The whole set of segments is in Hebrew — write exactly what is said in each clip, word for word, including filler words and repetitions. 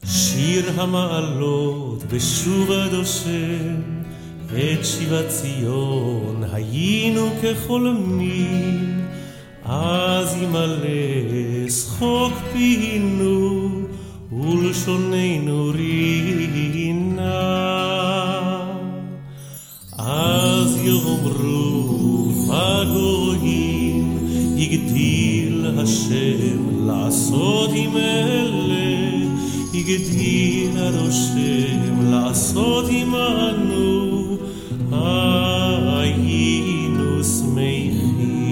שיר המעלות בשוב עד השם, את שיבת ציון היינו כחולמים, אז ימלא שחוק פינו ולשוננו רינה. אז יאמרו בגויים, הגדיל השם לעשות עם אלה, הגדיל השם לעשות עמנו, היינו שמחים.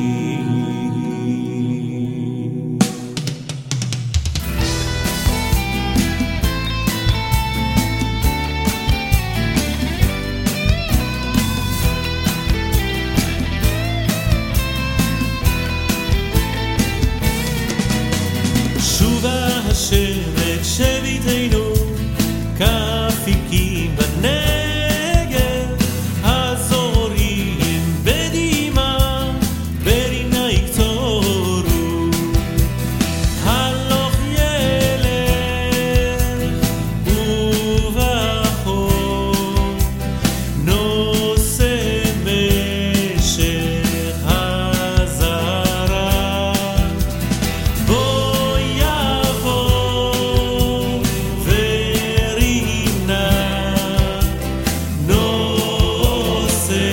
שובה השם את שביתנו כאפיקים בנגב, הזורים בדמעה ברינה יקצורו, הלוך ילך ובחור נושא משך הזרה, בו יבוא ורינה נושא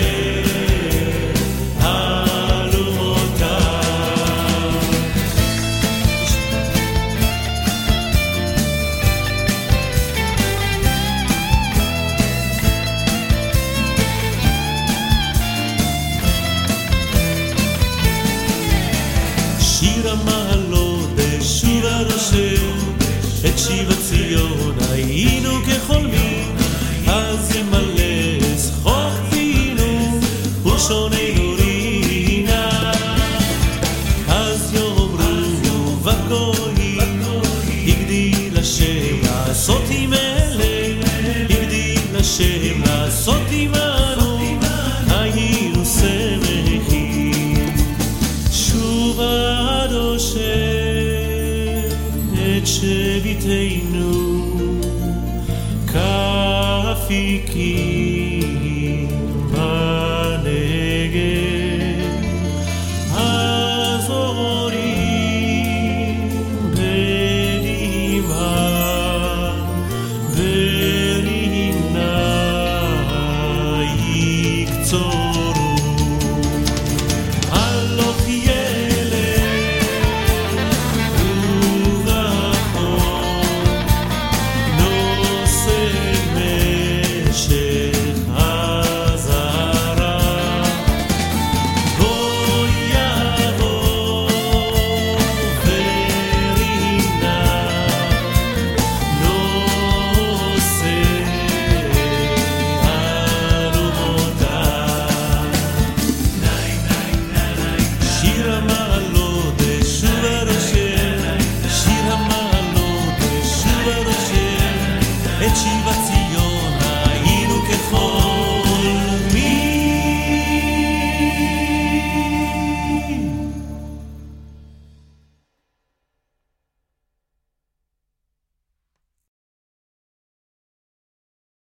אלומותיו. שיר המעלות בשוב עד השם, את שיבת ציון היינו כחולמים, אז ימלא שחוק פינו ולשוננו רינה. אז יאמרו בגויים, הגדיל השם לעשות עם אלה, הגדיל השם לעשות עמנו, היינו שמחים. שוב עד השם את שביתנו כאפיקים